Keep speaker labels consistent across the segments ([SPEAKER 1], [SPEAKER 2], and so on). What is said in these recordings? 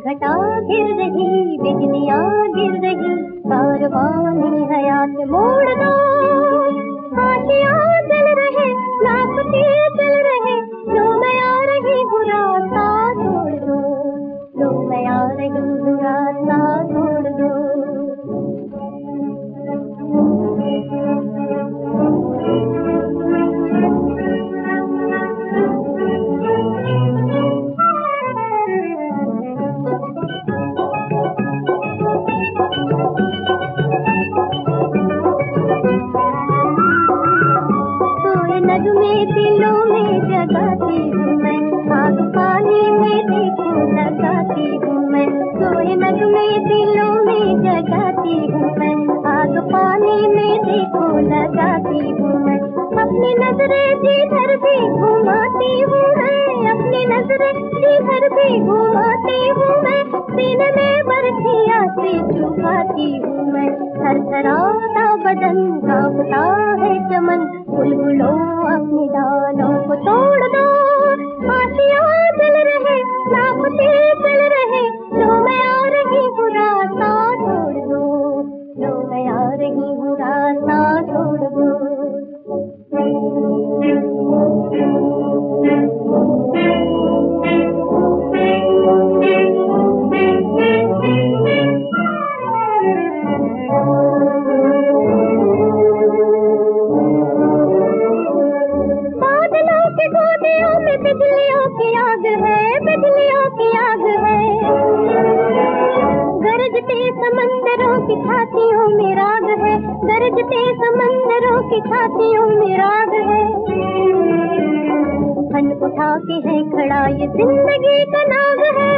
[SPEAKER 1] घटा गिर रही, बिजलियां गिर रही, कारवानी हयात मोड़ दो। आशियां जल रहे, लापते चल रहे, लो मैं आ रही हूँ रास्ता छोड़ दो, लो मैं आ रही हूँ रास्ता छोड़ दो। नगमे दिलों में जगाती हूँ मैं, आग पानी में देखो लगाती हूँ मैं। सोए नगमे दिलों में जगाती हूँ मैं, आग पानी में देखो लगाती हूँ मैं। अपनी नजरें जिधर भी घुमाती हूँ मैं, अपनी नजरें जिधर भी घुमाती हूँ मैं। सीने में बरछी आंखें चुभाती हूँ मैं, थरथराता बदन कांपता है चमन। बुलबुलों अपनी डालों को तोड़ दो, आशियां जल रहे, लापते चल रहे, लो मैं आ रही हूँ रास्ता छोड़ दो, लो मैं आ रही हूँ रास्ता छोड़ दो। बिजलियों की आग है, बिजलियों की आग है, गरजते समंदरों की छातियों में राग है, गरजते समंदरों की छातियों में राग है। फन उठा के है खड़ा ये जिंदगी का नाग है,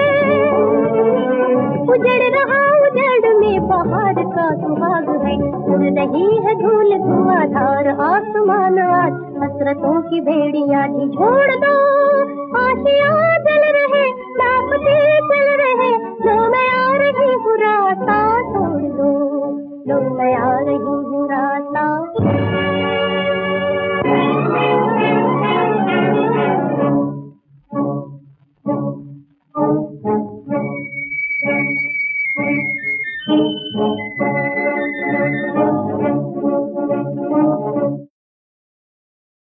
[SPEAKER 1] उजड़ रहा उजड़ में बहार का सुहाग है। उड़ रही है धूल धुआंधार आसमान आज, हसरतों की भेड़ियां झोड़ दो। आशियां जल रहे, लापते चल रहे, लो मैं आ रही हूँ रास्ता छोड़ दो, लो मैं आ रही हूँ